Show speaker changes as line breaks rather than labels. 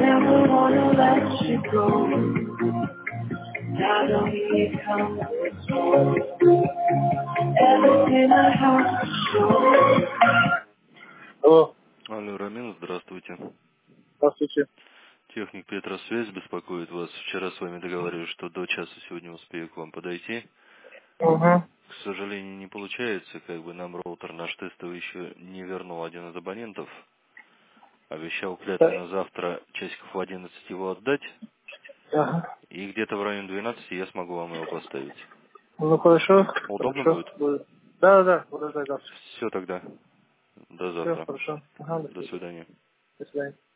never wanna let you go. Now don't you come home. Everything I have to show.
Алло,
Алло, Рамин, здравствуйте.
здравствуйте.
Техник Петросвязь беспокоит вас. Вчера с вами договаривались, что до часа сегодня успею к вам подойти.
Угу.
К сожалению, не получается. Нам роутер наш тестовый еще не вернул один из абонентов. Обещал клятвенно завтра часиков в 11 его отдать.
Ага.
И где-то в районе 12 я смогу вам его поставить.
Ну хорошо,
Удобно
хорошо.
будет?
Да, буду ждать завтра.
Все тогда. До
Все,
завтра.
хорошо. Ага, до
До
свидания.
свидания.
До свидания.